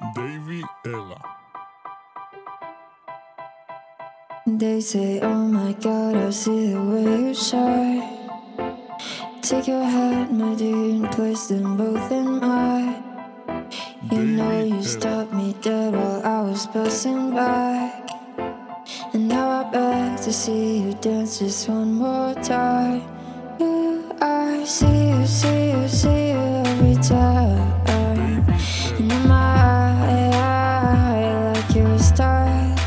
Davey Ella. They say, oh my God, I see the way you shine. Take your hand, my dear, and place them both in mine. You know you stopped me dead while I was passing by. And now I beg to see you dance just one more time. I see you, see you, see you every time. And in my eye, like you're a star.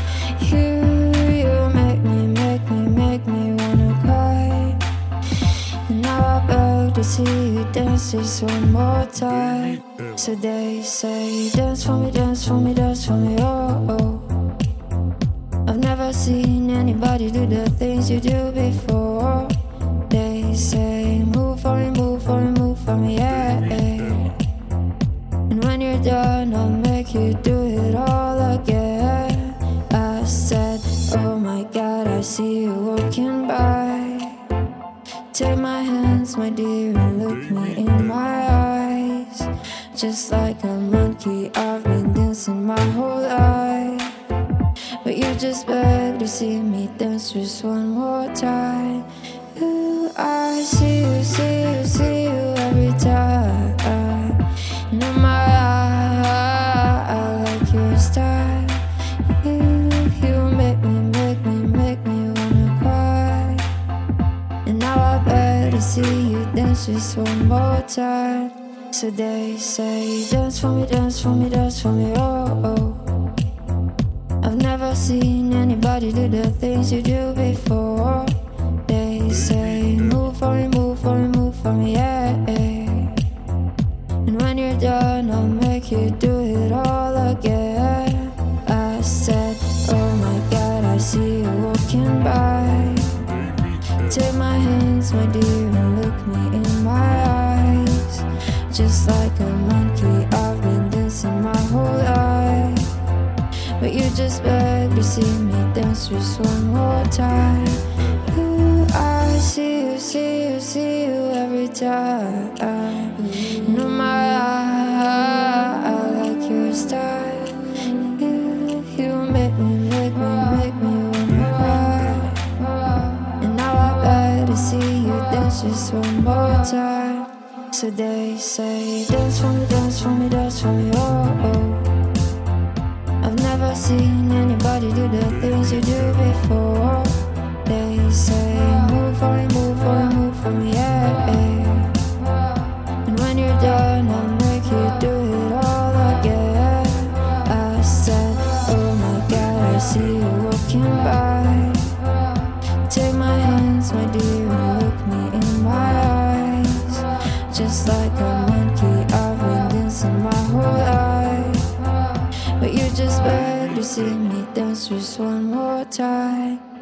You make me wanna cry. And now I beg to see you dance just one more time. So they say, dance for me, dance for me, dance for me, oh, oh. I've never seen anybody do the things you do before. They say, move for me, move for me, move for me, yeah, yeah. And when you're done, I'll make you do it all again. I said, oh my God, I see you walking by. Take my hands, my dear, and look me in my eyes. Just like a monkey, I've been dancing my whole life. But you just beg to see me dance just one more time. Ooh, I see you, see you, see you every time. And in my eye, I like your style. You make me wanna cry. And now I beg to see you dance just one more time. So they say, dance for me, dance for me, dance for me, oh, oh. I've never seen anybody do the things you do before. They say, move for me, move for me, move for me, yeah, yeah. And when you're done, I'll make you do it all again. I said, oh my God, I see you walking by. Take my hands, my dear, and look me in my eyes. Just like a monkey, I've been dancing my whole life. But you just beg to see me dance just one more time. Ooh, I see you, see you, see you every time. And in my eye, I like your style. You make me wanna cry. And now I beg to see you dance just one more time. So they say, dance for me, dance for me, dance for me, oh, oh. I've never seen anybody do the things you do before. They say, move for me, move for me, move for me, yeah, yeah. And when you're done, I'll make you do it all again. I said, oh my God, I see you walking by. Take my hands, my dear, and look me in my eyes. Just like a monkey, I've been dancing my whole life. But you just beg to see me dance just one more time.